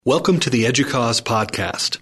Welcome to the EDUCAUSE podcast.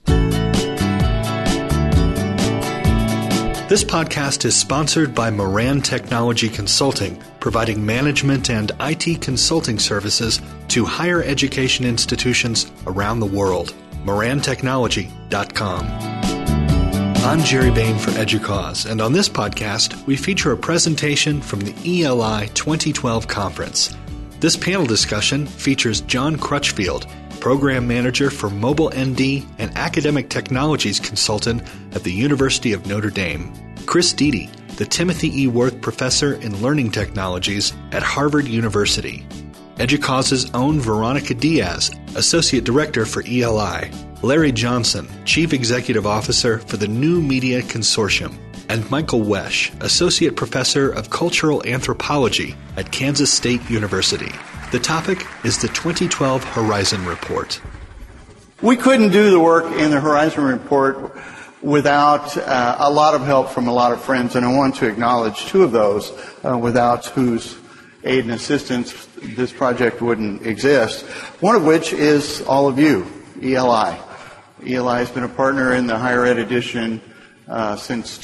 This podcast is sponsored by Moran Technology Consulting, providing management and IT consulting services to higher education institutions around the world. MoranTechnology.com. I'm Jerry Bain for EDUCAUSE, and on this podcast, we feature a presentation from the ELI 2012 conference. This panel discussion features John Crutchfield, Program Manager for Mobile ND and Academic Technologies Consultant at the University of Notre Dame; Chris Deedy, the Timothy E. Worth Professor in Learning Technologies at Harvard University; EDUCAUSE's own Veronica Diaz, Associate Director for ELI; Larry Johnson, Chief Executive Officer for the New Media Consortium; and Michael Wesch, Associate Professor of Cultural Anthropology at Kansas State University. The topic is the 2012 Horizon Report. We couldn't do the work in the Horizon Report without a lot of help from a lot of friends, and I want to acknowledge two of those, without whose aid and assistance this project wouldn't exist. One of which is all of you, ELI. ELI has been a partner in the Higher Ed Edition since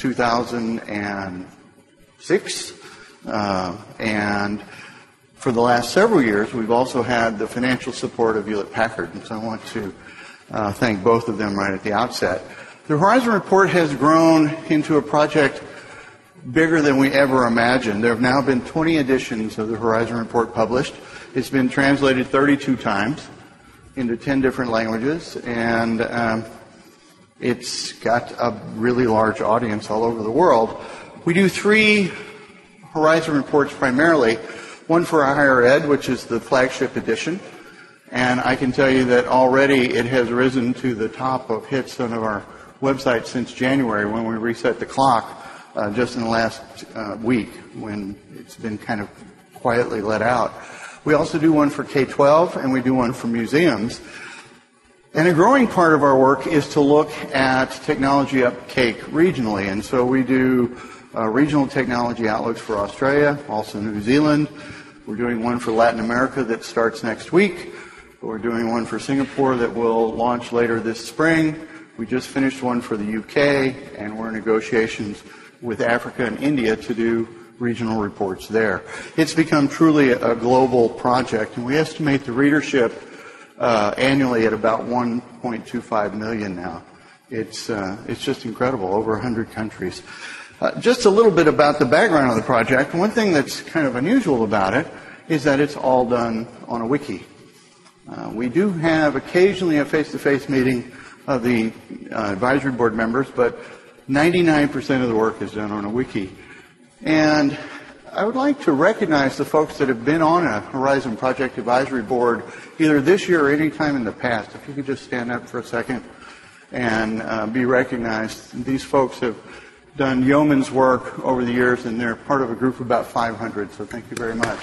2006, and for the last several years, we've also had the financial support of Hewlett-Packard, and so I want to thank both of them right at the outset. The Horizon Report has grown into a project bigger than we ever imagined. There have now been 20 editions of the Horizon Report published. It's been translated 32 times into 10 different languages, and it's got a really large audience all over the world. We do 3 Horizon Reports primarily. One for our higher ed, which is the flagship edition, and I can tell you that already it has risen to the top of hits on our website since January, when we reset the clock just in the last week, when it's been kind of quietly let out. We also do one for K-12, and we do one for museums. And a growing part of our work is to look at technology uptake regionally, and so we do regional technology outlooks for Australia, also New Zealand. We're doing one for Latin America that starts next week. We're doing one for Singapore that will launch later this spring. We just finished one for the UK, and we're in negotiations with Africa and India to do regional reports there. It's become truly a global project, and we estimate the readership annually at about 1.25 million now. It's just incredible, over 100 countries. Just a little bit about the background of the project. One thing that's kind of unusual about it is that it's all done on a wiki. We do have occasionally a face-to-face meeting of the advisory board members, but 99% of the work is done on a wiki. And I would like to recognize the folks that have been on a Horizon Project Advisory Board either this year or any time in the past. If you could just stand up for a second and be recognized. These folks have done yeoman's work over the years, and they're part of a group of about 500, so thank you very much.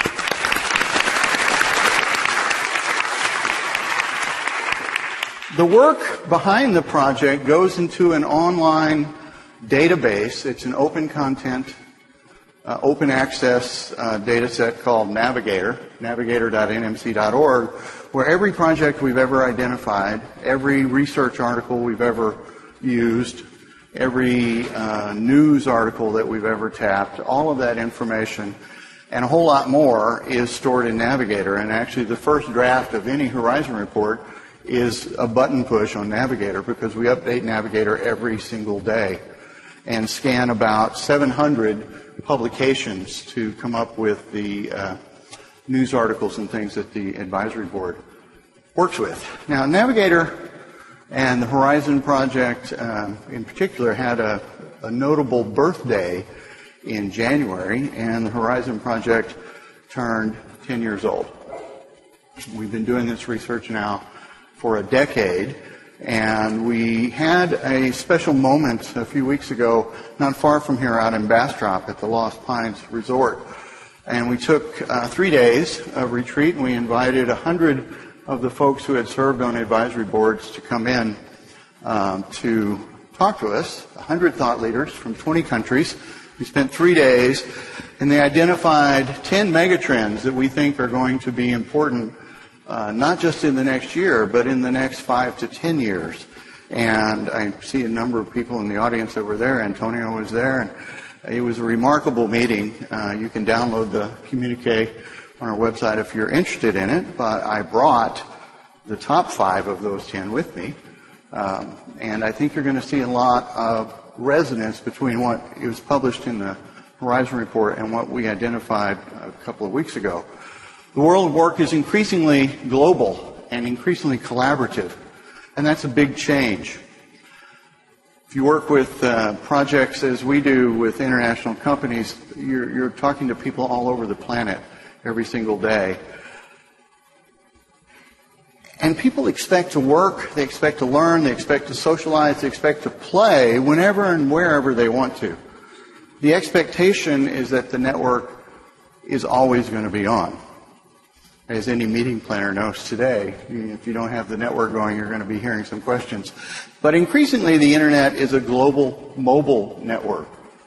The work behind the project goes into an online database. It's an open content, open access data set called Navigator, navigator.nmc.org, where every project we've ever identified, every research article we've ever used, every news article that we've ever tapped, all of that information and a whole lot more is stored in Navigator. And actually the first draft of any Horizon Report is a button push on Navigator, because we update Navigator every single day and scan about 700 publications to come up with the news articles and things that the advisory board works with. Now, Navigator and the Horizon Project in particular had a notable birthday in January, and the Horizon Project turned 10 years old. We've been doing this research now for a decade, and we had a special moment a few weeks ago not far from here out in Bastrop at the Lost Pines Resort. And we took 3 days of retreat, and we invited 100 of the folks who had served on advisory boards to come in to talk to us, 100 thought leaders from 20 countries. We spent 3 days, and they identified 10 megatrends that we think are going to be important not just in the next year, but in the next 5 to 10 years. And I see a number of people in the audience that were there. Antonio was there, and it was a remarkable meeting. You can download the communique on our website if you're interested in it, but I brought the top 5 of those 10 with me. And I think you're going to see a lot of resonance between what was published in the Horizon Report and what we identified a couple of weeks ago. The world of work is increasingly global and increasingly collaborative, and that's a big change. If you work with projects as we do with international companies, you're talking to people all over the planet every single day. And people expect to work, they expect to learn, they expect to socialize, they expect to play whenever and wherever they want to. The expectation is that the network is always going to be on. As any meeting planner knows today, if you don't have the network going, you're going to be hearing some questions. But increasingly, the Internet is a global mobile network.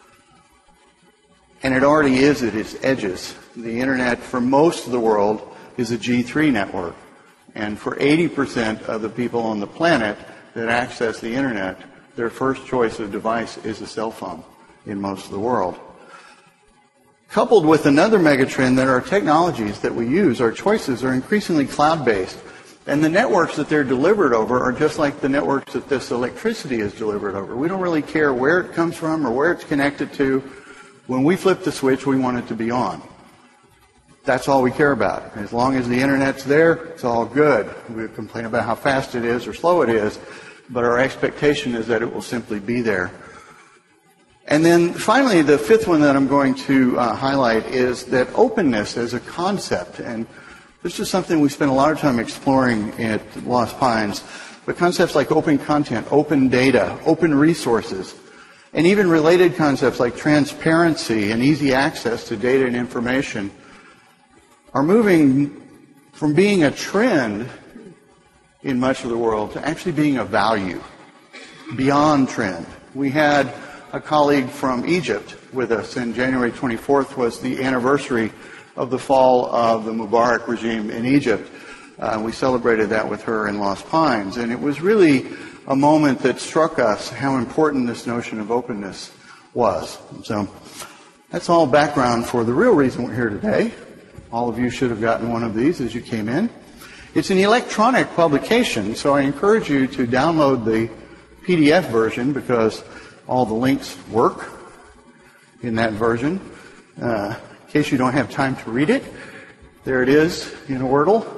And it already is at its edges. The Internet, for most of the world, is a G3 network. And for 80% of the people on the planet that access the Internet, their first choice of device is a cell phone in most of the world. Coupled with another megatrend that our technologies that we use, our choices, are increasingly cloud-based. And the networks that they're delivered over are just like the networks that this electricity is delivered over. We don't really care where it comes from or where it's connected to. When we flip the switch, we want it to be on. That's all we care about. As long as the Internet's there, it's all good. We complain about how fast it is or slow it is, but our expectation is that it will simply be there. And then finally, the fifth one that I'm going to highlight is that openness as a concept. And this is something we spent a lot of time exploring at Lost Pines. But concepts like open content, open data, open resources, and even related concepts like transparency and easy access to data and information are moving from being a trend in much of the world to actually being a value, beyond trend. We had a colleague from Egypt with us, and January 24th was the anniversary of the fall of the Mubarak regime in Egypt. We celebrated that with her in Lost Pines, and it was really a moment that struck us how important this notion of openness was. So that's all background for the real reason we're here today. All of you should have gotten one of these as you came in. It's an electronic publication, so I encourage you to download the PDF version because all the links work in that version. In case you don't have time to read it, there it is in Wordle.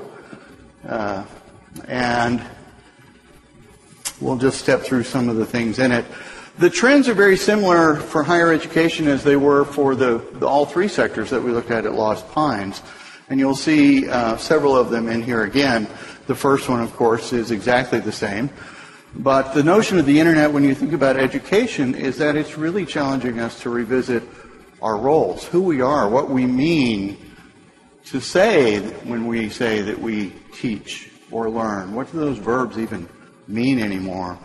And we'll just step through some of the things in it. The trends are very similar for higher education as they were for the all three sectors that we looked at Lost Pines. And you'll see several of them in here again. The first one, of course, is exactly the same. But the notion of the Internet, when you think about education, is that it's really challenging us to revisit our roles, who we are, what we mean to say when we say that we teach or learn. What do those verbs even mean anymore?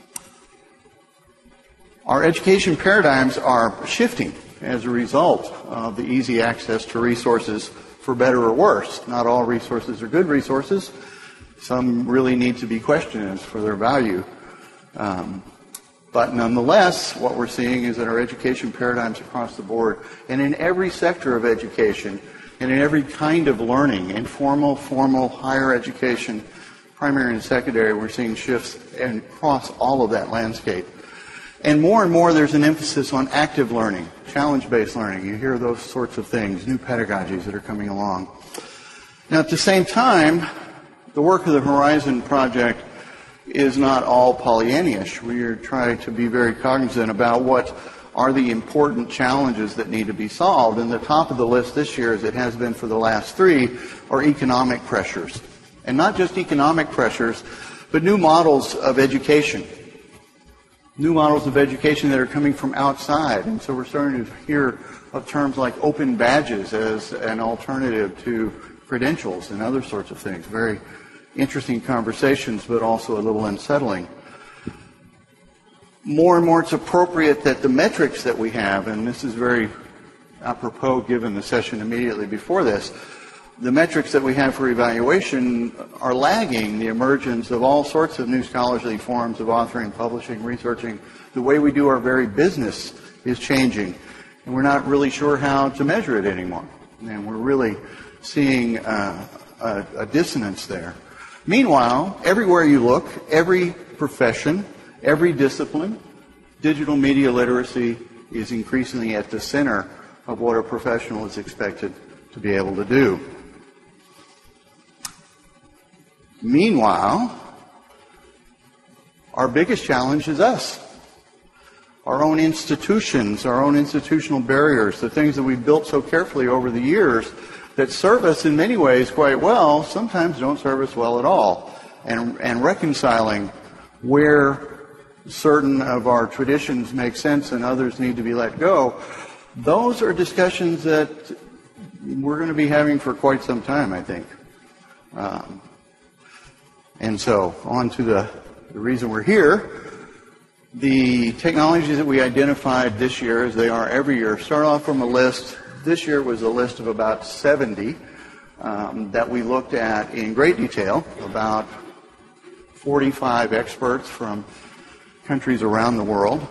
Our education paradigms are shifting as a result of the easy access to resources, for better or worse. Not all resources are good resources. Some really need to be questioned as for their value. But nonetheless, what we're seeing is that our education paradigms across the board, and in every sector of education, and in every kind of learning, informal, formal, higher education, primary and secondary, we're seeing shifts across all of that landscape. And more there's an emphasis on active learning, challenge-based learning. You hear those sorts of things, new pedagogies that are coming along. Now, at the same time, the work of the Horizon Project is not all Pollyannish. We are trying to be very cognizant about what are the important challenges that need to be solved. And the top of the list this year, as it has been for the last three, are economic pressures. And not just economic pressures, but new models of education. New models of education that are coming from outside. And so we're starting to hear of terms like open badges as an alternative to credentials and other sorts of things. Very interesting conversations, but also a little unsettling. More and more it's appropriate that the metrics that we have, and this is very apropos given the session immediately before this, the metrics that we have for evaluation are lagging the emergence of all sorts of new scholarly forms of authoring, publishing, researching. The way we do our very business is changing, and we're not really sure how to measure it anymore. And we're really seeing a dissonance there. Meanwhile, everywhere you look, every profession, every discipline, digital media literacy is increasingly at the center of what a professional is expected to be able to do. Meanwhile, our biggest challenge is us. Our own institutions, our own institutional barriers, the things that we've built so carefully over the years that serve us in many ways quite well, sometimes don't serve us well at all. And reconciling where certain of our traditions make sense and others need to be let go, those are discussions that we're going to be having for quite some time, I think. And so, on to the reason we're here. The technologies that we identified this year, as they are every year, start off from a list. This year was a list of about 70 that we looked at in great detail, about 45 experts from countries around the world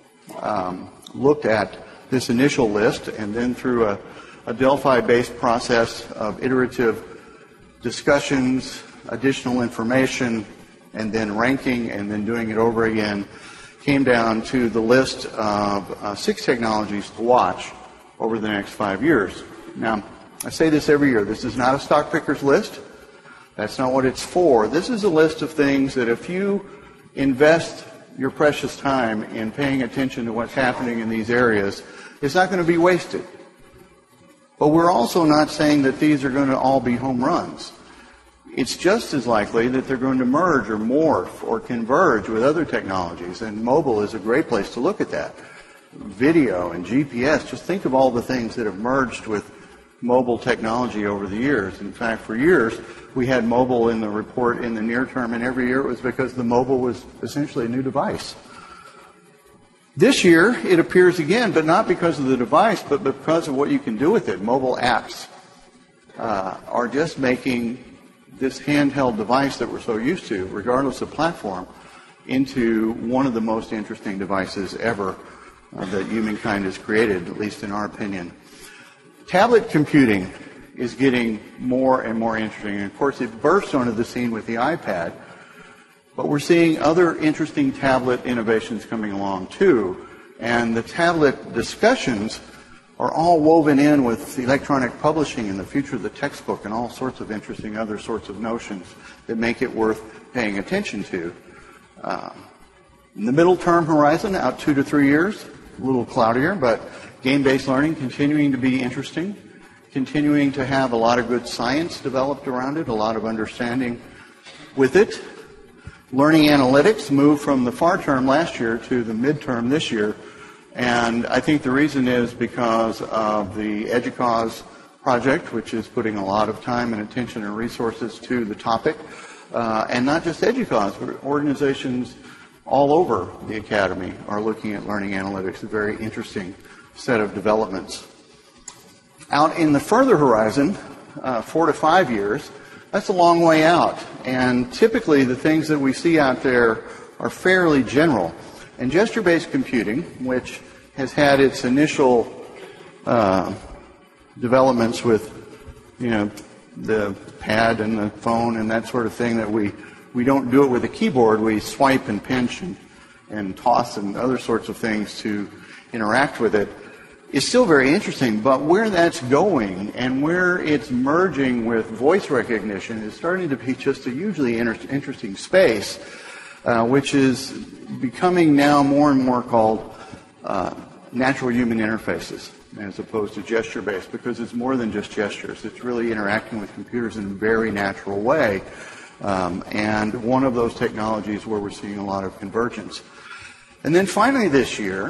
looked at this initial list, and then through a Delphi-based process of iterative discussions, additional information, and then ranking, and then doing it over again, came down to the list of 6 technologies to watch over the next 5 years. Now, I say this every year. This is not a stock picker's list. That's not what it's for. This is a list of things that if you invest your precious time in paying attention to what's happening in these areas, it's not going to be wasted. But we're also not saying that these are going to all be home runs. It's just as likely that they're going to merge or morph or converge with other technologies, and mobile is a great place to look at that. Video and GPS, just think of all the things that have merged with mobile technology over the years. In fact, for years, we had mobile in the report in the near term, and every year it was because the mobile was essentially a new device. This year, it appears again, but not because of the device, but because of what you can do with it. Mobile apps are just making this handheld device that we're so used to, regardless of platform, into one of the most interesting devices ever that humankind has created, at least in our opinion. Tablet computing is getting more and more interesting. And of course, it burst onto the scene with the iPad, but we're seeing other interesting tablet innovations coming along too. And the tablet discussions are all woven in with electronic publishing and the future of the textbook and all sorts of interesting other sorts of notions that make it worth paying attention to. In the middle term horizon, out 2 to 3 years, a little cloudier, but game-based learning continuing to be interesting, continuing to have a lot of good science developed around it, a lot of understanding with it. Learning analytics moved from the far term last year to the midterm this year. And I think the reason is because of the EDUCAUSE project, which is putting a lot of time and attention and resources to the topic. And not just EDUCAUSE, but organizations all over the academy are looking at learning analytics, a very interesting set of developments. Out in the further horizon, 4 to 5 years, that's a long way out. And typically the things that we see out there are fairly general. And gesture-based computing, which has had its initial developments with, the pad and the phone and that sort of thing, that we don't do it with a keyboard. We swipe and pinch and toss and other sorts of things to interact with it. It's still very interesting, but where that's going and where it's merging with voice recognition is starting to be just a hugely interesting space, which is becoming now more and more called natural human interfaces as opposed to gesture-based, because it's more than just gestures. It's really interacting with computers in a very natural way. And one of those technologies where we're seeing a lot of convergence. And then finally this year,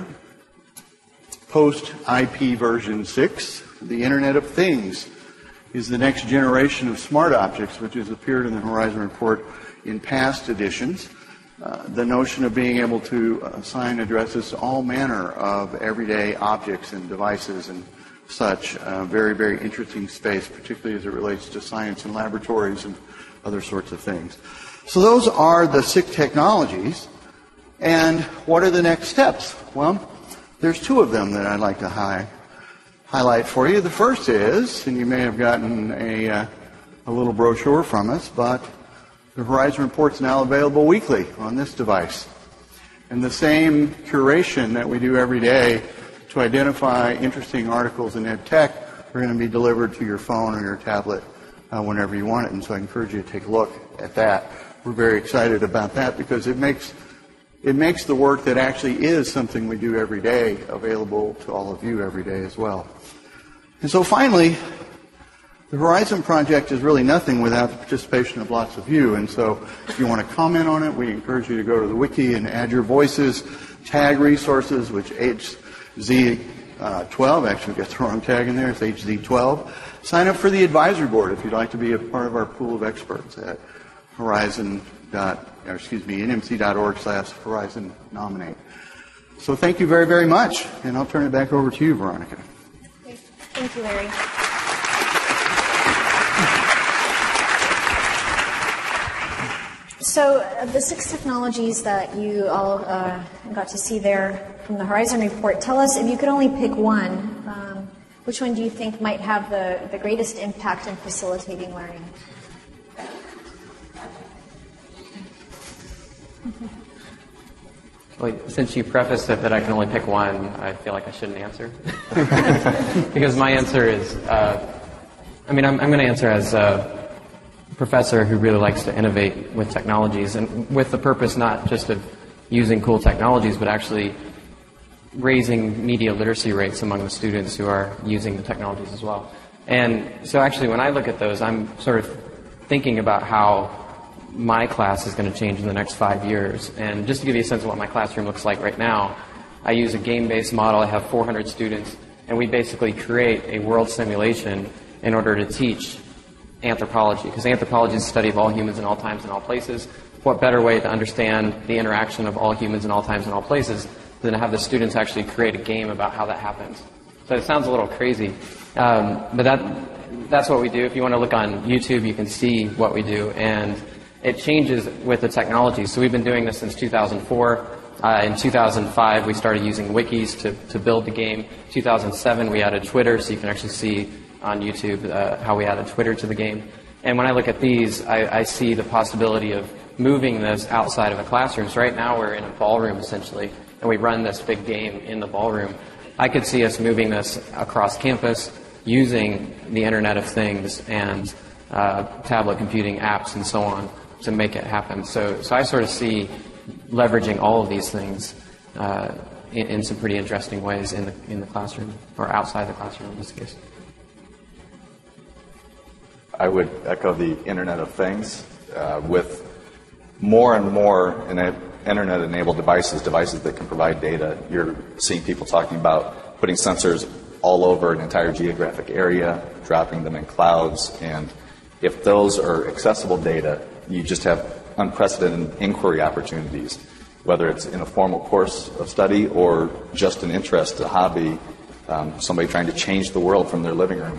post-IP version 6, the Internet of Things is the next generation of smart objects, which has appeared in the Horizon Report in past editions. The notion of being able to assign addresses to all manner of everyday objects and devices and such very, very interesting space, particularly as it relates to science and laboratories and other sorts of things. So those are the 6 technologies. And what are the next steps? Well, there's 2 of them that I'd like to highlight for you. The first is, and you may have gotten a little brochure from us, but the Horizon Report's now available weekly on this device. And the same curation that we do every day to identify interesting articles in EdTech are going to be delivered to your phone or your tablet whenever you want it. And so I encourage you to take a look at that. We're very excited about that because it makes the work that actually is something we do every day available to all of you every day as well. And so finally, the Horizon Project is really nothing without the participation of lots of you. And so if you want to comment on it, we encourage you to go to the wiki and add your voices, tag resources, which HZ12, actually gets the wrong tag in there, it's HZ12. Sign up for the advisory board if you'd like to be a part of our pool of experts at nmc.org/Horizon Nominate. So thank you very, very much, and I'll turn it back over to you, Veronica. Thank you, Larry. So the 6 technologies that you all got to see there from the Horizon Report, tell us, if you could only pick one, which one do you think might have the greatest impact in facilitating learning? Well, since you prefaced it that I can only pick one, I feel like I shouldn't answer. Because my answer is, I'm going to answer as a professor who really likes to innovate with technologies, and with the purpose not just of using cool technologies, but actually raising media literacy rates among the students who are using the technologies as well. And so actually when I look at those, I'm sort of thinking about how my class is going to change in the next 5 years. And just to give you a sense of what my classroom looks like right now, I use a game-based model. I have 400 students, and we basically create a world simulation in order to teach anthropology, because anthropology is the study of all humans in all times and all places. What better way to understand the interaction of all humans in all times and all places than to have the students actually create a game about how that happens? So it sounds a little crazy, but that's what we do. If you want to look on YouTube, you can see what we do, and it changes with the technology. So we've been doing this since 2004. In 2005, we started using wikis to build the game. 2007, we added Twitter, so you can actually see on YouTube how we added Twitter to the game. And when I look at these, I see the possibility of moving this outside of the classrooms. Right now, we're in a ballroom, essentially, and we run this big game in the ballroom. I could see us moving this across campus using the Internet of Things and tablet computing apps and so on to make it happen. So I sort of see leveraging all of these things in some pretty interesting ways in the classroom, or outside the classroom in this case. I would echo the Internet of Things. With more and more Internet-enabled devices that can provide data, you're seeing people talking about putting sensors all over an entire geographic area, dropping them in clouds, and if those are accessible data, you just have unprecedented inquiry opportunities, whether it's in a formal course of study or just an interest, a hobby, somebody trying to change the world from their living room.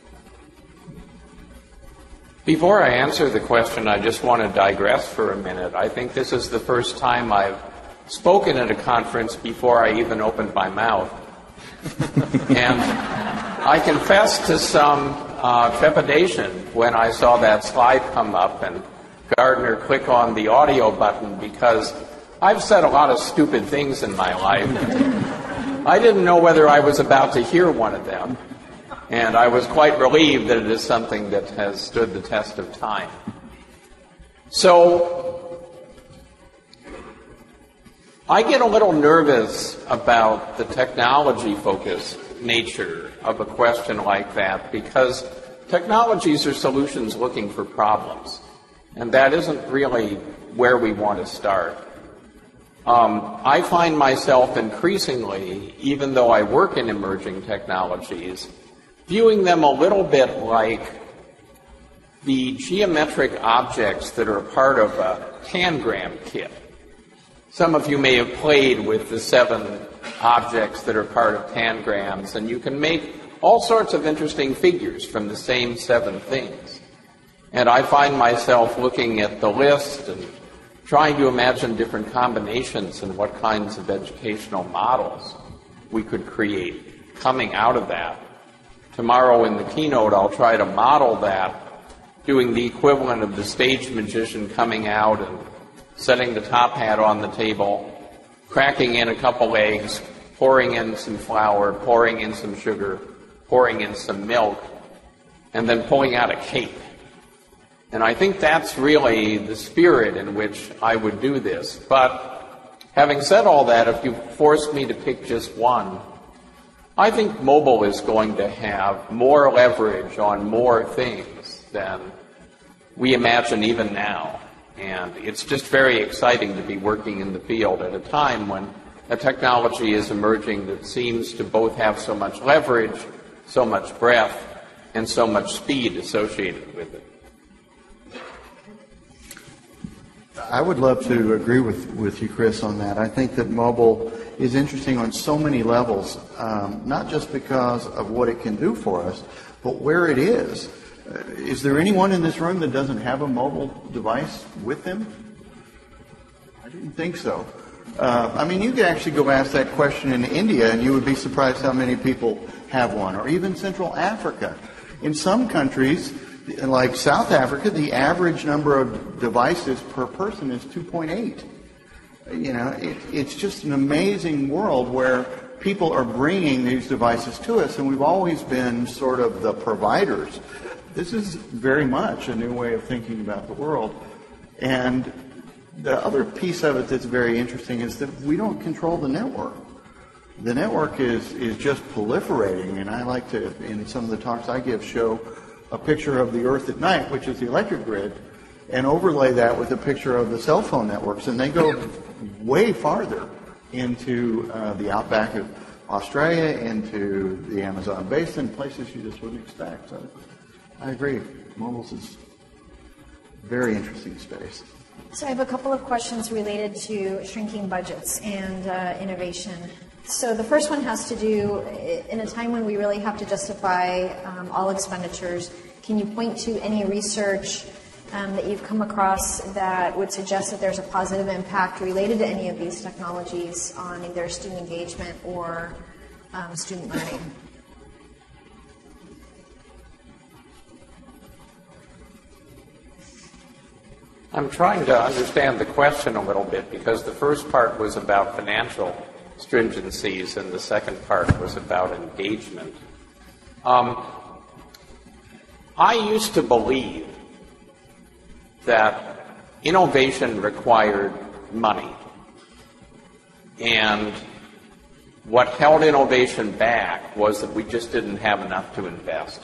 Before I answer the question, I just want to digress for a minute. I think this is the first time I've spoken at a conference before I even opened my mouth. And I confess to some trepidation when I saw that slide come up and Gardner click on the audio button, because I've said a lot of stupid things in my life. I didn't know whether I was about to hear one of them. And I was quite relieved that it is something that has stood the test of time. So I get a little nervous about the technology-focused nature of a question like that, because technologies are solutions looking for problems. And that isn't really where we want to start. I find myself increasingly, even though I work in emerging technologies, viewing them a little bit like the geometric objects that are part of a Tangram kit. Some of you may have played with the 7 objects that are part of Tangrams, and you can make all sorts of interesting figures from the same 7 things. And I find myself looking at the list and trying to imagine different combinations and what kinds of educational models we could create coming out of that. Tomorrow in the keynote, I'll try to model that, doing the equivalent of the stage magician coming out and setting the top hat on the table, cracking in a couple eggs, pouring in some flour, pouring in some sugar, pouring in some milk, and then pulling out a cake. And I think that's really the spirit in which I would do this. But having said all that, if you forced me to pick just one, I think mobile is going to have more leverage on more things than we imagine even now. And it's just very exciting to be working in the field at a time when a technology is emerging that seems to both have so much leverage, so much breadth, and so much speed associated with it. I would love to agree with you, Chris, on that. I think that mobile is interesting on so many levels, not just because of what it can do for us, but where it is. Is there anyone in this room that doesn't have a mobile device with them? I didn't think so. I mean, you could actually go ask that question in India, and you would be surprised how many people have one, or even Central Africa. In some countries, like South Africa, the average number of devices per person is 2.8. You know, it's just an amazing world where people are bringing these devices to us, and we've always been sort of the providers. This is very much a new way of thinking about the world. And the other piece of it that's very interesting is that we don't control the network. The network is just proliferating, and I like to, in some of the talks I give, show a picture of the Earth at night, which is the electric grid, and overlay that with a picture of the cell phone networks, and they go way farther into the outback of Australia, into the Amazon basin, places you just wouldn't expect. So I agree. Mobiles is a very interesting space. So I have a couple of questions related to shrinking budgets and innovation. So the first one has to do, in a time when we really have to justify all expenditures, can you point to any research that you've come across that would suggest that there's a positive impact related to any of these technologies on either student engagement or student learning? I'm trying to understand the question a little bit because the first part was about financial stringencies and the second part was about engagement. I used to believe that innovation required money, and what held innovation back was that we just didn't have enough to invest.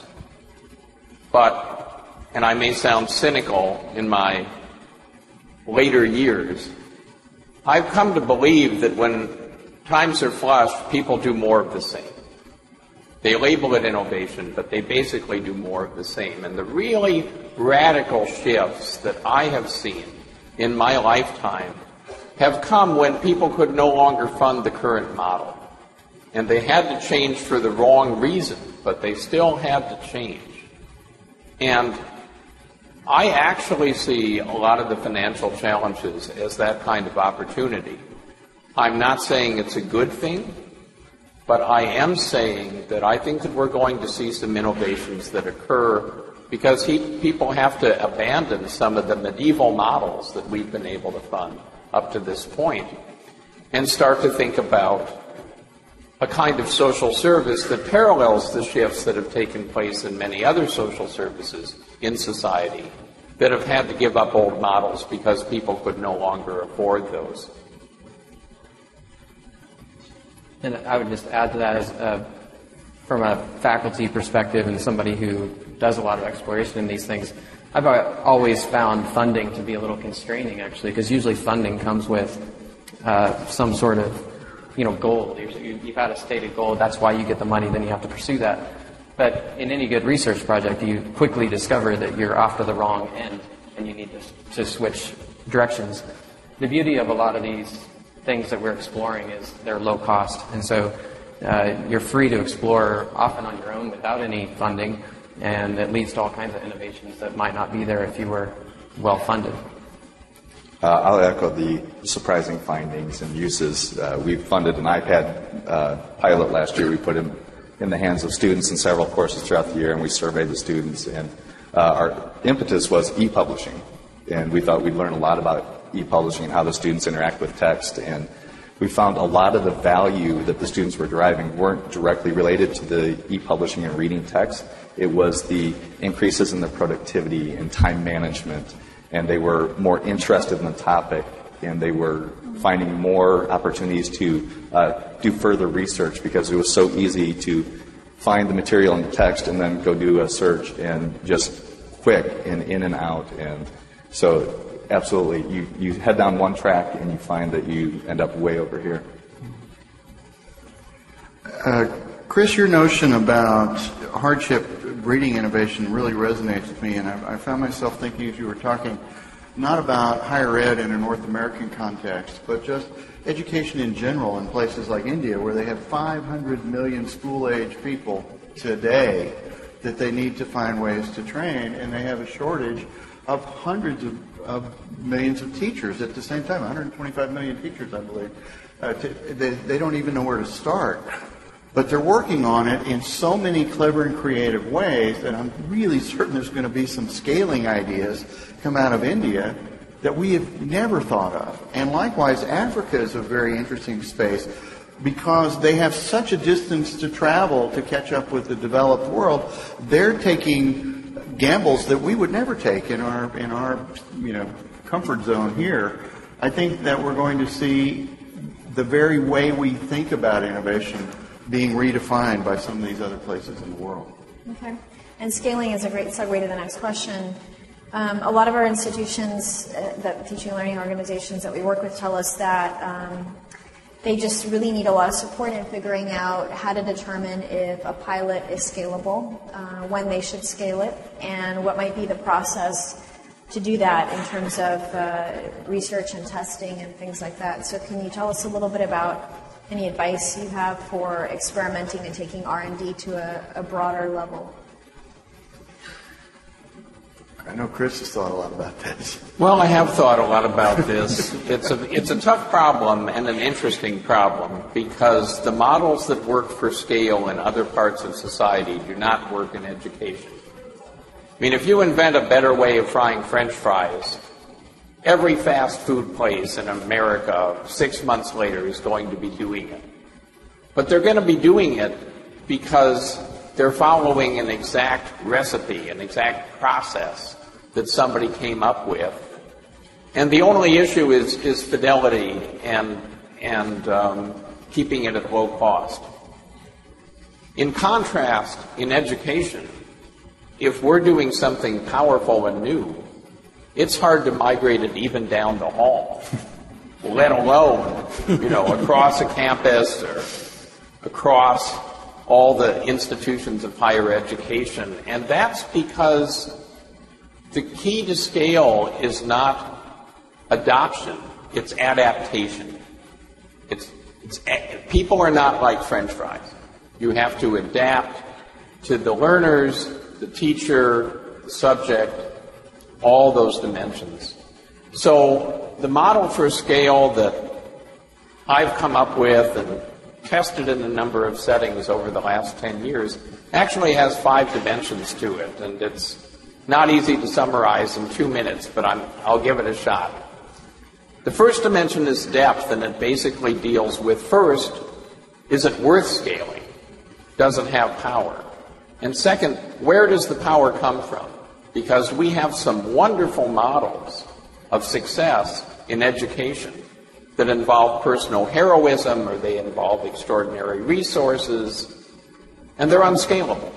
But, and I may sound cynical in my later years, I've come to believe that when times are flush, people do more of the same. They label it innovation, but they basically do more of the same. And the really radical shifts that I have seen in my lifetime have come when people could no longer fund the current model. And they had to change for the wrong reason, but they still had to change. And I actually see a lot of the financial challenges as that kind of opportunity. I'm not saying it's a good thing, but I am saying that I think that we're going to see some innovations that occur because people have to abandon some of the medieval models that we've been able to fund up to this point and start to think about a kind of social service that parallels the shifts that have taken place in many other social services in society that have had to give up old models because people could no longer afford those. And I would just add to that as from a faculty perspective and somebody who does a lot of exploration in these things, I've always found funding to be a little constraining, actually, because usually funding comes with some sort of, goal. You've had a stated goal. That's why you get the money. Then you have to pursue that. But in any good research project, you quickly discover that you're off to the wrong end and you need to switch directions. The beauty of a lot of these things that we're exploring is they're low cost. And so you're free to explore often on your own without any funding, and it leads to all kinds of innovations that might not be there if you were well funded. I'll echo the surprising findings and uses. We funded an iPad pilot last year. We put it in the hands of students in several courses throughout the year, and we surveyed the students. And our impetus was e-publishing, and we thought we'd learn a lot about e-publishing and how the students interact with text. And we found a lot of the value that the students were deriving weren't directly related to the e-publishing and reading text. It was the increases in their productivity and time management, and they were more interested in the topic, and they were finding more opportunities to do further research because it was so easy to find the material in the text and then go do a search and just quick and in and out. And so absolutely, you head down one track and you find that you end up way over here. Chris, your notion about hardship breeding innovation really resonates with me, and I found myself thinking as you were talking, not about higher ed in a North American context, but just education in general in places like India, where they have 500 million school-age people today that they need to find ways to train, and they have a shortage of hundreds of millions of teachers at the same time, 125 million teachers, I believe. They don't even know where to start. But they're working on it in so many clever and creative ways that I'm really certain there's going to be some scaling ideas come out of India that we have never thought of. And likewise, Africa is a very interesting space because they have such a distance to travel to catch up with the developed world. They're taking gambles that we would never take in our comfort zone here. I think that we're going to see the very way we think about innovation being redefined by some of these other places in the world. Okay. And scaling is a great segue to the next question. A lot of our institutions, that teaching and learning organizations that we work with, tell us that they just really need a lot of support in figuring out how to determine if a pilot is scalable, when they should scale it, and what might be the process to do that in terms of research and testing and things like that. So can you tell us a little bit about any advice you have for experimenting and taking R&D to a broader level? I know Chris has thought a lot about this. Well, I have thought a lot about this. It's a tough problem and an interesting problem because the models that work for scale in other parts of society do not work in education. I mean, if you invent a better way of frying French fries, every fast food place in America 6 months later is going to be doing it. But they're going to be doing it because they're following an exact recipe, an exact process that somebody came up with. And the only issue is fidelity and keeping it at low cost. In contrast, in education, if we're doing something powerful and new, it's hard to migrate it even down the hall, let alone, across a campus or across all the institutions of higher education. And that's because the key to scale is not adoption, it's adaptation. People are not like French fries. You have to adapt to the learners, the teacher, the subject, all those dimensions. So the model for scale that I've come up with and tested in a number of settings over the last 10 years actually has 5 dimensions to it, and it's not easy to summarize in 2 minutes, but I'll give it a shot. The first dimension is depth, and it basically deals with, first, is it worth scaling? Does it have power? And second, where does the power come from? Because we have some wonderful models of success in education that involve personal heroism or they involve extraordinary resources, and they're unscalable.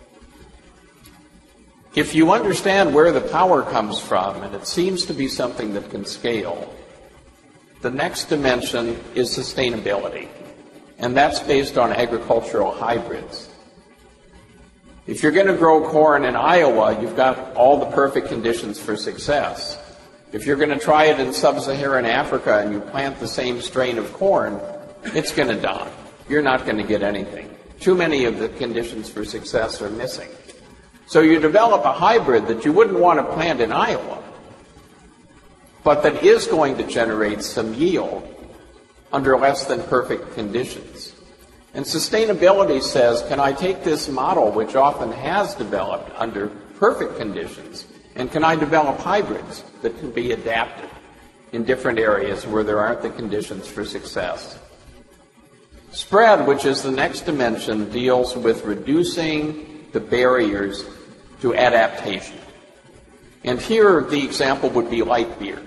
If you understand where the power comes from, and it seems to be something that can scale, the next dimension is sustainability, and that's based on agricultural hybrids. If you're going to grow corn in Iowa, you've got all the perfect conditions for success. If you're going to try it in sub-Saharan Africa and you plant the same strain of corn, it's going to die. you're not going to get anything. Too many of the conditions for success are missing. So you develop a hybrid that you wouldn't want to plant in Iowa, but that is going to generate some yield under less than perfect conditions. And sustainability says, can I take this model, which often has developed under perfect conditions, and can I develop hybrids that can be adapted in different areas where there aren't the conditions for success? Spread, which is the next dimension, deals with reducing the barriers to adaptation. And here the example would be light beer.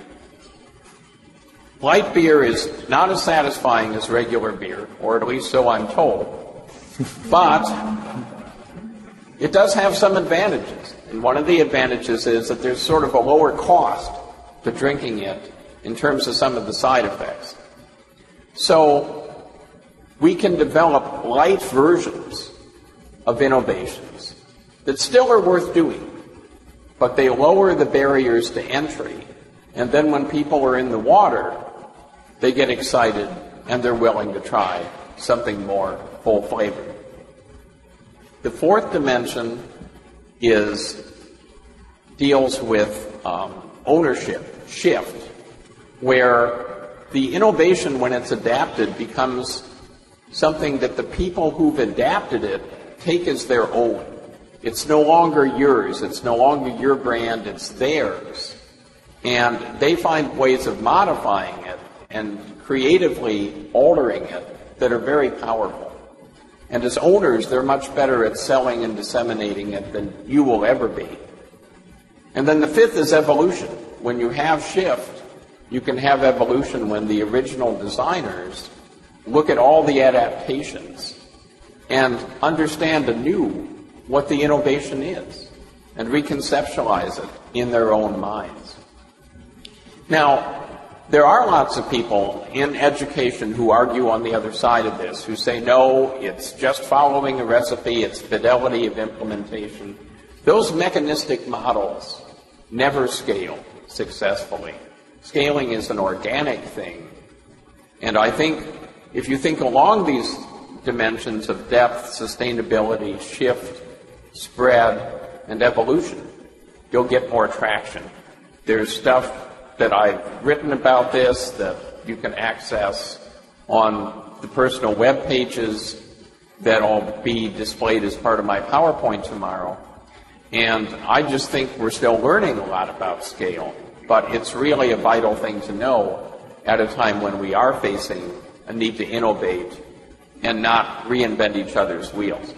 Light beer is not as satisfying as regular beer, or at least so I'm told. But it does have some advantages. And one of the advantages is that there's sort of a lower cost to drinking it in terms of some of the side effects. So we can develop light versions of innovations that still are worth doing, but they lower the barriers to entry. And then when people are in the water, they get excited and they're willing to try something more full-flavored. The fourth dimension deals with ownership, shift, where the innovation, when it's adapted, becomes something that the people who've adapted it take as their own. It's no longer yours. It's no longer your brand. It's theirs. And they find ways of modifying it and creatively altering it that are very powerful. And as owners, they're much better at selling and disseminating it than you will ever be. And then the fifth is evolution. When you have shift, you can have evolution when the original designers look at all the adaptations and understand anew what the innovation is and reconceptualize it in their own minds. Now, there are lots of people in education who argue on the other side of this, who say, no, it's just following a recipe, it's fidelity of implementation. Those mechanistic models never scale successfully. Scaling is an organic thing. And I think if you think along these dimensions of depth, sustainability, shift, spread, and evolution, you'll get more traction. There's stuff that I've written about this that you can access on the personal web pages that'll be displayed as part of my PowerPoint tomorrow. And I just think we're still learning a lot about scale, but it's really a vital thing to know at a time when we are facing a need to innovate and not reinvent each other's wheels.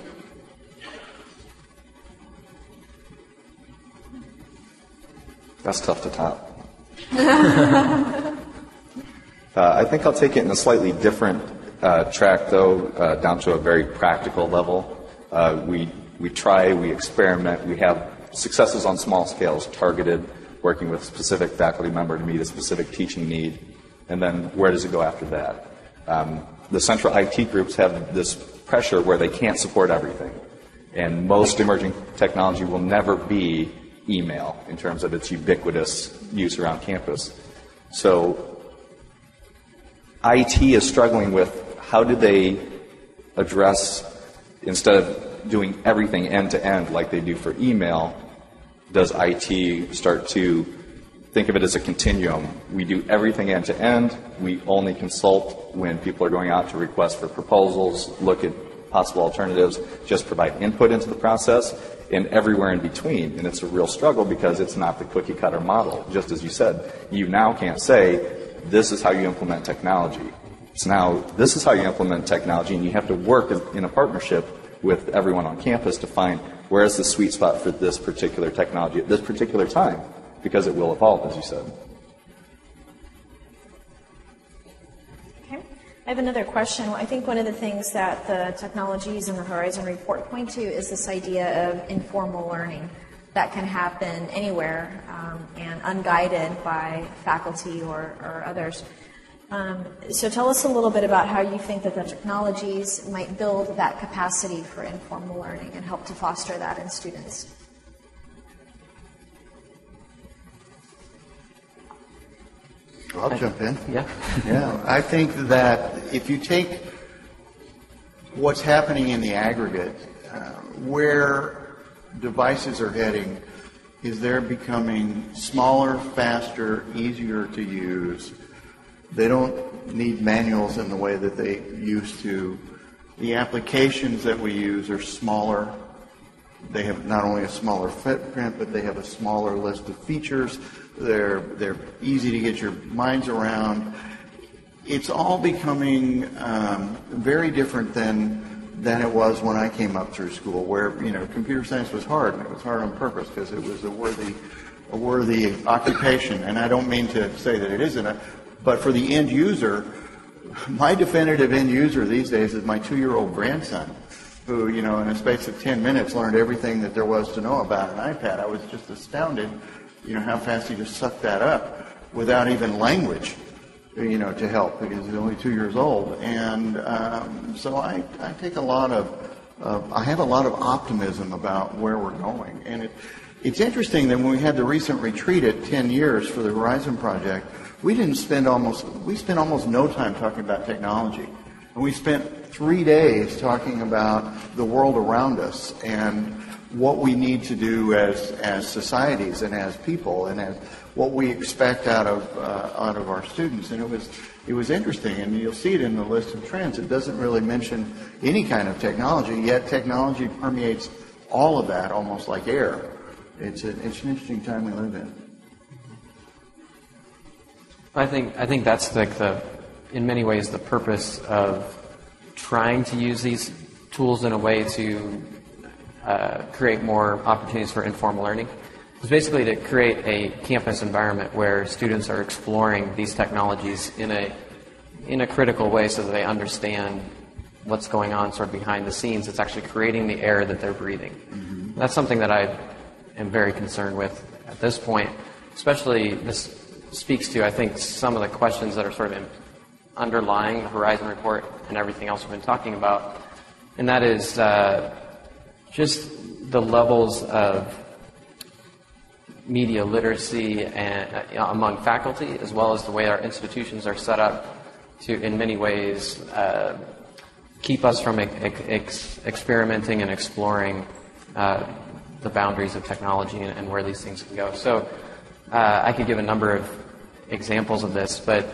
That's tough to top. I think I'll take it in a slightly different track, though, down to a very practical level. We try, we experiment, we have successes on small scales, targeted, working with a specific faculty member to meet a specific teaching need, and then where does it go after that? The central IT groups have this pressure where they can't support everything, and most emerging technology will never be email in terms of its ubiquitous use around campus. So IT is struggling with how do they address, instead of doing everything end to end like they do for email, does IT start to think of it as a continuum? We do everything end to end. We only consult when people are going out to request for proposals, look at possible alternatives, just provide input into the process, and everywhere in between. And it's a real struggle because it's not the cookie cutter model. Just as you said, you now can't say, this is how you implement technology. It's now, this is how you implement technology, and you have to work in a partnership with everyone on campus to find where is the sweet spot for this particular technology at this particular time, because it will evolve, as you said. I have another question. I think one of the things that the technologies in the Horizon Report point to is this idea of informal learning that can happen anywhere and unguided by faculty or others. So tell us a little bit about how you think that the technologies might build that capacity for informal learning and help to foster that in students. I'll jump in. Yeah. Yeah. I think that if you take what's happening in the aggregate, where devices are heading, is they're becoming smaller, faster, easier to use. They don't need manuals in the way that they used to. The applications that we use are smaller. They have not only a smaller footprint, but they have a smaller list of features. They're easy to get your minds around. It's all becoming very different than it was when I came up through school, where computer science was hard, and it was hard on purpose because it was a worthy occupation. And I don't mean to say that it isn't, but for the end user, my definitive end user these days is my 2-year-old grandson, who in a space of 10 minutes learned everything that there was to know about an iPad. I was just astounded, how fast he just sucked that up without even language, to help, because he's only 2 years old. And so I take I have a lot of optimism about where we're going. And it's interesting that when we had the recent retreat at 10 years for the Horizon Project, we spent almost no time talking about technology. And we spent 3 days talking about the world around us and what we need to do as societies and as people, and as what we expect out of our students. And it was interesting, and you'll see it in the list of trends. It doesn't really mention any kind of technology, yet technology permeates all of that almost like air. It's an interesting time we live in. I think that's like in many ways the purpose of trying to use these tools in a way to create more opportunities for informal learning. It's basically to create a campus environment where students are exploring these technologies in a critical way, so that they understand what's going on sort of behind the scenes. It's actually creating the air that they're breathing. Mm-hmm. That's something that I am very concerned with at this point. Especially, this speaks to, I think, some of the questions that are sort of underlying the Horizon Report and everything else we've been talking about. And that is just the levels of media literacy among faculty, as well as the way our institutions are set up to, in many ways, keep us from experimenting and exploring the boundaries of technology and where these things can go. So I could give a number of examples of this, but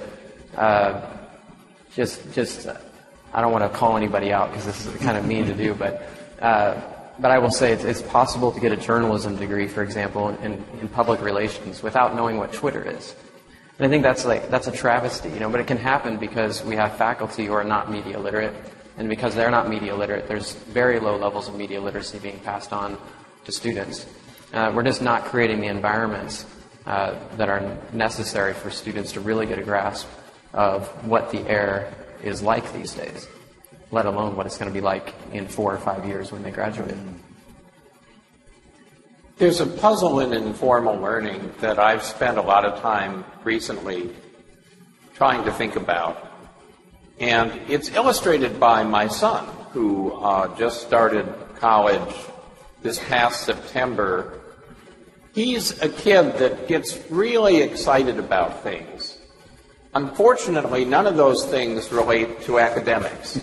just I don't want to call anybody out because this is kind of mean to do, but I will say it's possible to get a journalism degree, for example, in public relations without knowing what Twitter is. And I think that's a travesty, but it can happen because we have faculty who are not media literate, and because they're not media literate, there's very low levels of media literacy being passed on to students. We're just not creating the environments that are necessary for students to really get a grasp of what the air is like these days, let alone what it's going to be like in 4 or 5 years when they graduate. There's a puzzle in informal learning that I've spent a lot of time recently trying to think about. And it's illustrated by my son, who just started college this past September. He's a kid that gets really excited about things. Unfortunately, none of those things relate to academics.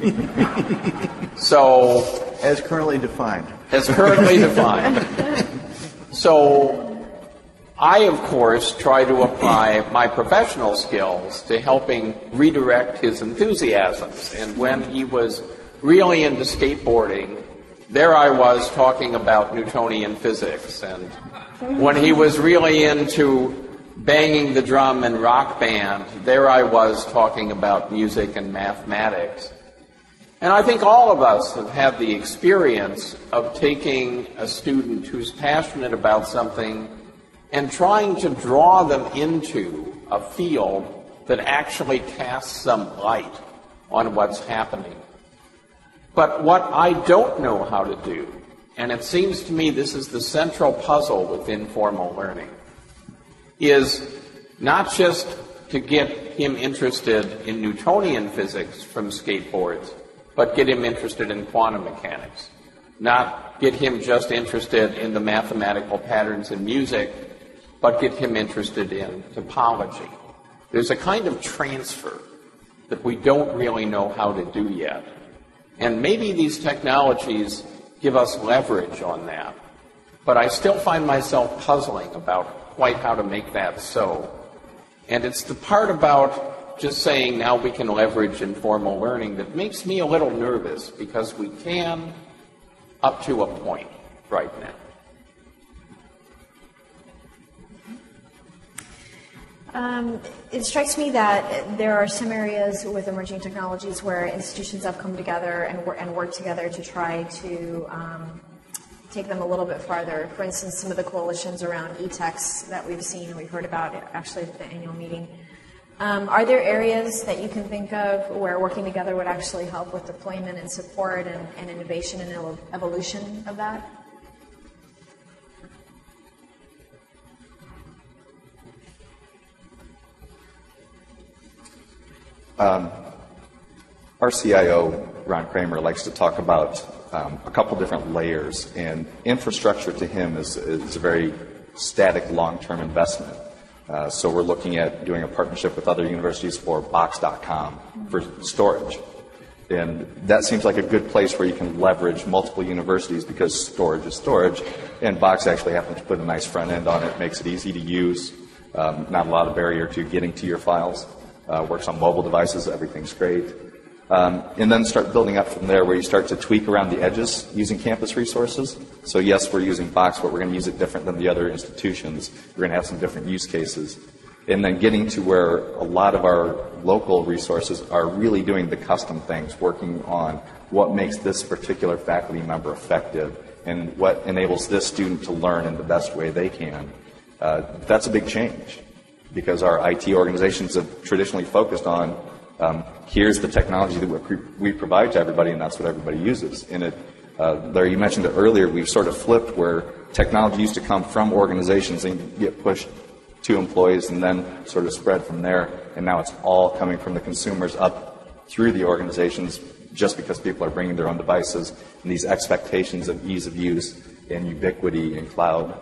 So, as currently defined. So, I, of course, try to apply my professional skills to helping redirect his enthusiasms. And when he was really into skateboarding, there I was talking about Newtonian physics. And when he was really into banging the drum and rock band, there I was talking about music and mathematics. And I think all of us have had the experience of taking a student who's passionate about something and trying to draw them into a field that actually casts some light on what's happening. But what I don't know how to do, and it seems to me this is the central puzzle with informal learning, is not just to get him interested in Newtonian physics from skateboards, but get him interested in quantum mechanics. Not get him just interested in the mathematical patterns in music, but get him interested in topology. There's a kind of transfer that we don't really know how to do yet. And maybe these technologies give us leverage on that. But I still find myself puzzling about quite how to make that so. And it's the part about just saying now we can leverage informal learning that makes me a little nervous, because we can up to a point right now. It strikes me that there are some areas with emerging technologies where institutions have come together and worked together to try to take them a little bit farther. For instance, some of the coalitions around e-texts that we've seen and we've heard about actually at the annual meeting. Are there areas that you can think of where working together would actually help with deployment and support and innovation and evolution of that? Our CIO, Ron Kramer, likes to talk about a couple different layers, and infrastructure to him is a very static long-term investment. So we're looking at doing a partnership with other universities for Box.com for storage. And that seems like a good place where you can leverage multiple universities, because storage is storage, and Box actually happens to put a nice front end on it, makes it easy to use, not a lot of barrier to getting to your files. Works on mobile devices, everything's great. And then start building up from there, where you start to tweak around the edges using campus resources. So yes, we're using Box, but we're going to use it different than the other institutions. We're going to have some different use cases. And then getting to where a lot of our local resources are really doing the custom things, working on what makes this particular faculty member effective and what enables this student to learn in the best way they can. That's a big change, because our IT organizations have traditionally focused on here's the technology that we provide to everybody, and that's what everybody uses. And Larry, you mentioned it earlier, we've sort of flipped where technology used to come from organizations and get pushed to employees and then sort of spread from there. And now it's all coming from the consumers up through the organizations, just because people are bringing their own devices and these expectations of ease of use and ubiquity in cloud.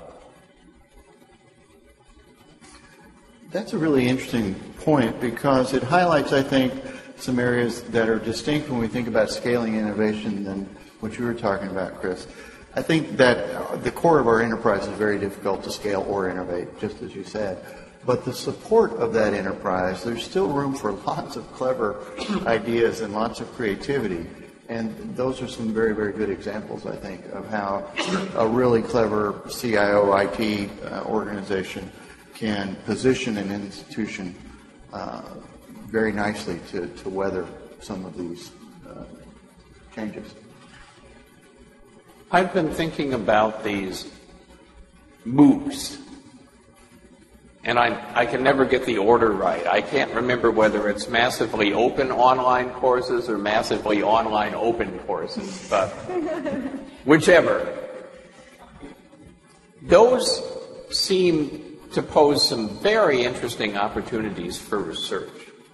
That's a really interesting point, because it highlights, I think, some areas that are distinct when we think about scaling innovation than what you were talking about, Chris. I think that the core of our enterprise is very difficult to scale or innovate, just as you said. But the support of that enterprise, there's still room for lots of clever ideas and lots of creativity. And those are some very, very good examples, I think, of how a really clever CIO IT organization can position an institution very nicely to weather some of these changes. I've been thinking about these MOOCs, and I can never get the order right. I can't remember whether it's massively open online courses or massively online open courses, but whichever. Those seem to pose some very interesting opportunities for research.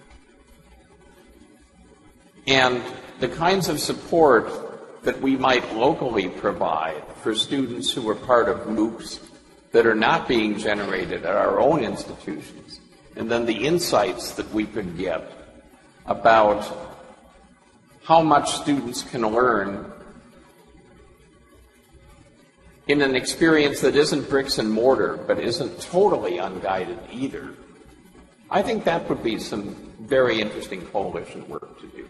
And the kinds of support that we might locally provide for students who are part of MOOCs that are not being generated at our own institutions, and then the insights that we could get about how much students can learn in an experience that isn't bricks and mortar, but isn't totally unguided either. I think that would be some very interesting coalition work to do.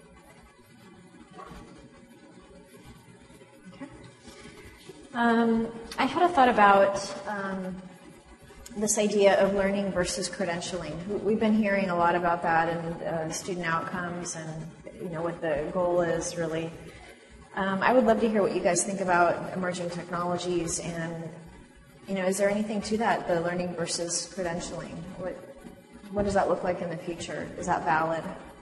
I had a thought about this idea of learning versus credentialing. We've been hearing a lot about that and student outcomes and what the goal is really. I would love to hear what you guys think about emerging technologies and is there anything to that, the learning versus credentialing? What does that look like in the future? Is that valid?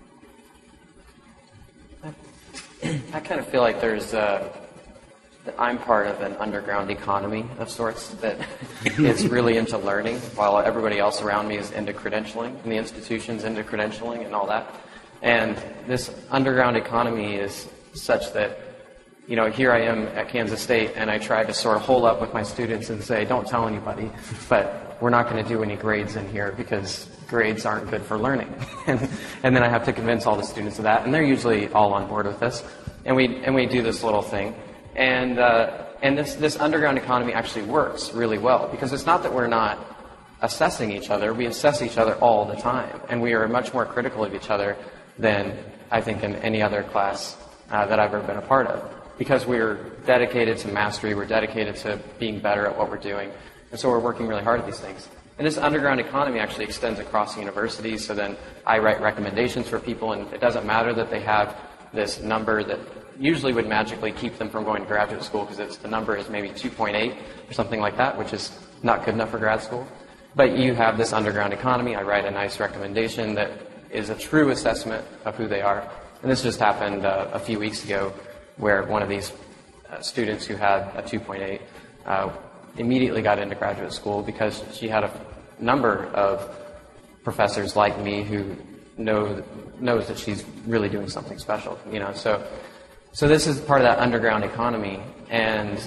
I kind of feel like that I'm part of an underground economy of sorts that is really into learning, while everybody else around me is into credentialing, and the institution's into credentialing and all that. And this underground economy is such that, here I am at Kansas State, and I try to sort of hold up with my students and say, don't tell anybody, but we're not going to do any grades in here because grades aren't good for learning. And then I have to convince all the students of that, and they're usually all on board with this. And we do this little thing. And this underground economy actually works really well, because it's not that we're not assessing each other. We assess each other all the time. And we are much more critical of each other than I think in any other class that I've ever been a part of. Because we're dedicated to mastery, we're dedicated to being better at what we're doing. And so we're working really hard at these things. And this underground economy actually extends across universities, so then I write recommendations for people, and it doesn't matter that they have this number that usually would magically keep them from going to graduate school, because the number is maybe 2.8 or something like that, which is not good enough for grad school. But you have this underground economy. I write a nice recommendation that is a true assessment of who they are. And this just happened a few weeks ago, where one of these students who had a 2.8 immediately got into graduate school because she had a number of professors like me who knows that she's really doing something special. So this is part of that underground economy, and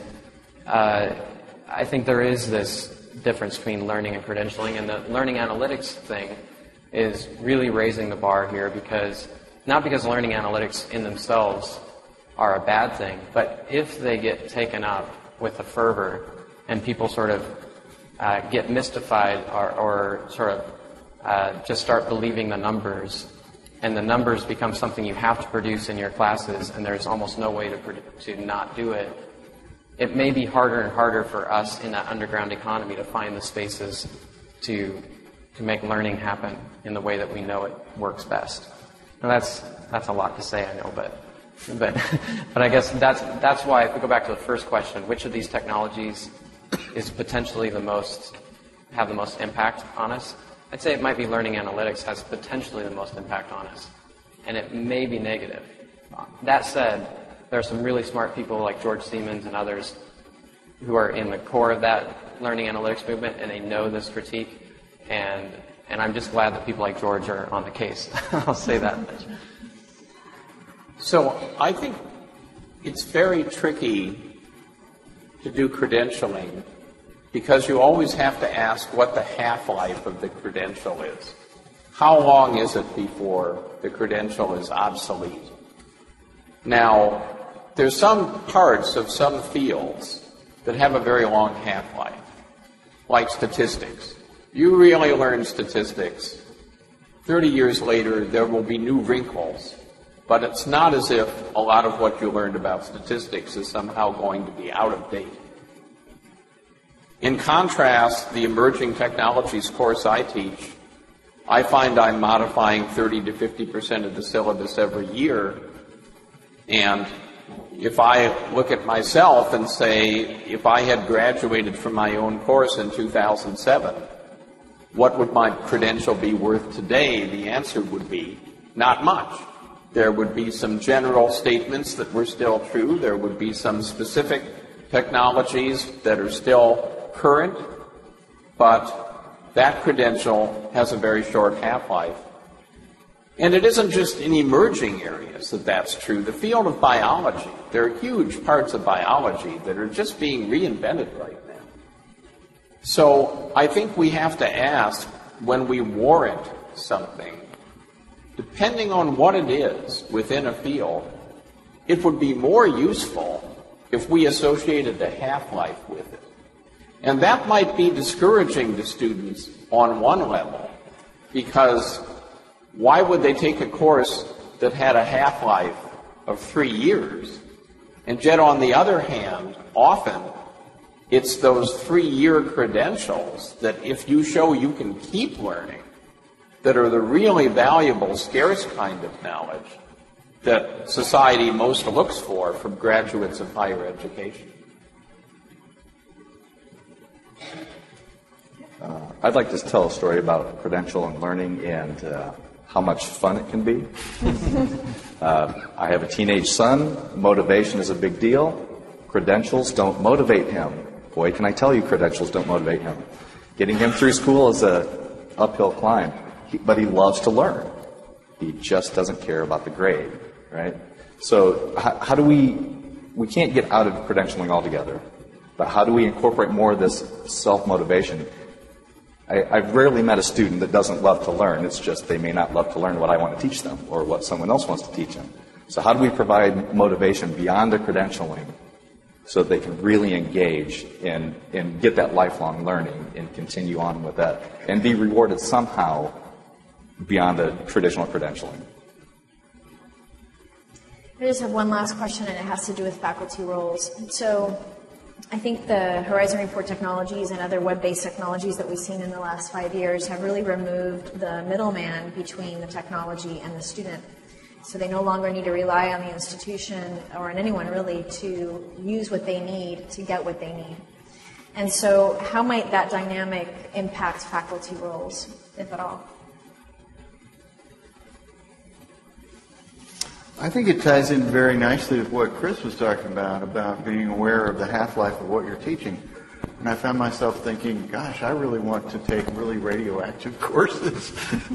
I think there is this difference between learning and credentialing, and the learning analytics thing is really raising the bar here, not because learning analytics in themselves are a bad thing, but if they get taken up with a fervor and people sort of get mystified or sort of just start believing the numbers, and the numbers become something you have to produce in your classes, and there's almost no way to not do it, it may be harder and harder for us in that underground economy to find the spaces to make learning happen in the way that we know it works best. Now that's a lot to say, I know, but I guess that's why, if we go back to the first question, which of these technologies is potentially have the most impact on us? I'd say it might be learning analytics has potentially the most impact on us, and it may be negative. That said, there are some really smart people like George Siemens and others who are in the core of that learning analytics movement, and they know this critique, and I'm just glad that people like George are on the case. I'll say that much. So I think it's very tricky to do credentialing, because you always have to ask what the half-life of the credential is. How long is it before the credential is obsolete? Now, there's some parts of some fields that have a very long half-life, like statistics. You really learn statistics. 30 years later, there will be new wrinkles, but it's not as if a lot of what you learned about statistics is somehow going to be out of date. In contrast, the emerging technologies course I teach, I find I'm modifying 30 to 50% of the syllabus every year. And if I look at myself and say, if I had graduated from my own course in 2007, what would my credential be worth today? The answer would be not much. There would be some general statements that were still true. There would be some specific technologies that are still current, but that credential has a very short half-life. And it isn't just in emerging areas that that's true. The field of biology, there are huge parts of biology that are just being reinvented right now. So I think we have to ask, when we warrant something, depending on what it is within a field, it would be more useful if we associated the half-life with it. And that might be discouraging to students on one level, because why would they take a course that had a half-life of 3 years? And yet, on the other hand, often it's those 3-year credentials that, if you show you can keep learning, that are the really valuable, scarce kind of knowledge that society most looks for from graduates of higher education. I'd like to tell a story about credential and learning and how much fun it can be. I have a teenage son. Motivation is a big deal. Credentials don't motivate him. Boy, can I tell you, credentials don't motivate him. Getting him through school is an uphill climb, but he loves to learn. He just doesn't care about the grade, right? So how do we can't get out of credentialing altogether, but how do we incorporate more of this self-motivation? I've rarely met a student that doesn't love to learn. It's just they may not love to learn what I want to teach them or what someone else wants to teach them. So how do we provide motivation beyond the credentialing so that they can really engage and get that lifelong learning and continue on with that and be rewarded somehow beyond the traditional credentialing? I just have one last question, and it has to do with faculty roles. So I think the Horizon Report technologies and other web-based technologies that we've seen in the last 5 years have really removed the middleman between the technology and the student. So they no longer need to rely on the institution or on anyone really to use what they need to get what they need. And so how might that dynamic impact faculty roles, if at all? I think it ties in very nicely with what Chris was talking about being aware of the half-life of what you're teaching. And I found myself thinking, gosh, I really want to take really radioactive courses,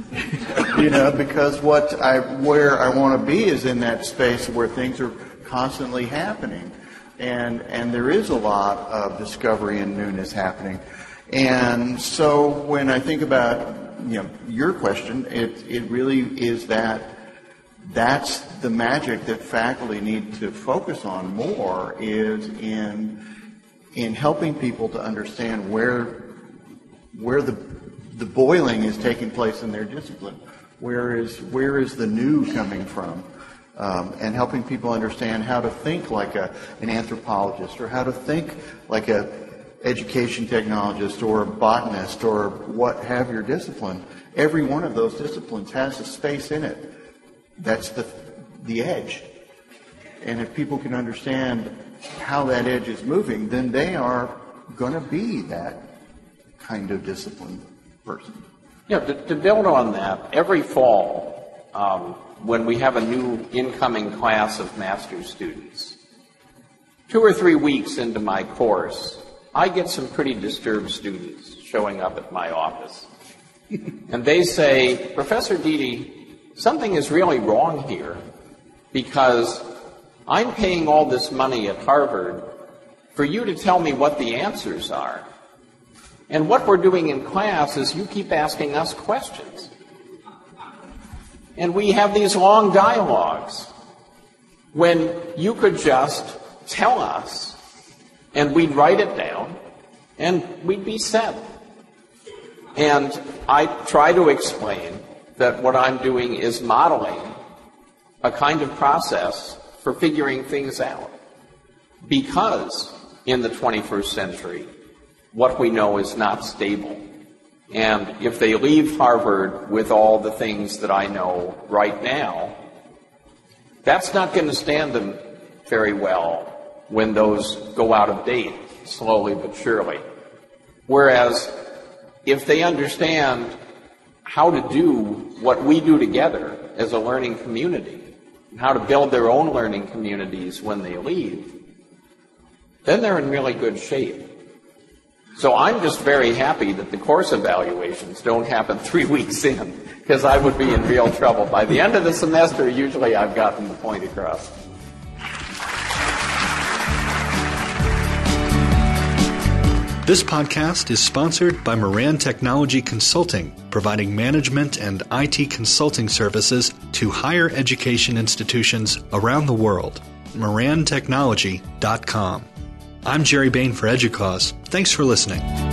because where I want to be is in that space where things are constantly happening. And there is a lot of discovery and newness happening. And so when I think about, your question, it really is that's the magic that faculty need to focus on more, is in helping people to understand where the boiling is taking place in their discipline. Where is the new coming from? And helping people understand how to think like an anthropologist, or how to think like a education technologist or a botanist, or what have your discipline. Every one of those disciplines has a space in it. That's the edge. And if people can understand how that edge is moving, then they are going to be that kind of disciplined person. To build on that, every fall, when we have a new incoming class of master's students, 2 or 3 weeks into my course, I get some pretty disturbed students showing up at my office. And they say, Professor Dede, something is really wrong here, because I'm paying all this money at Harvard for you to tell me what the answers are. And what we're doing in class is you keep asking us questions. And we have these long dialogues when you could just tell us and we'd write it down and we'd be set. And I try to explain that what I'm doing is modeling a kind of process for figuring things out. Because in the 21st century, what we know is not stable. And if they leave Harvard with all the things that I know right now, that's not going to stand them very well when those go out of date, slowly but surely. Whereas if they understand how to do what we do together as a learning community, and how to build their own learning communities when they leave, then they're in really good shape. So I'm just very happy that the course evaluations don't happen 3 weeks in, because I would be in real trouble. By the end of the semester, usually I've gotten the point across. This podcast is sponsored by Moran Technology Consulting, providing management and IT consulting services to higher education institutions around the world. MoranTechnology.com. I'm Jerry Bain for EDUCAUSE. Thanks for listening.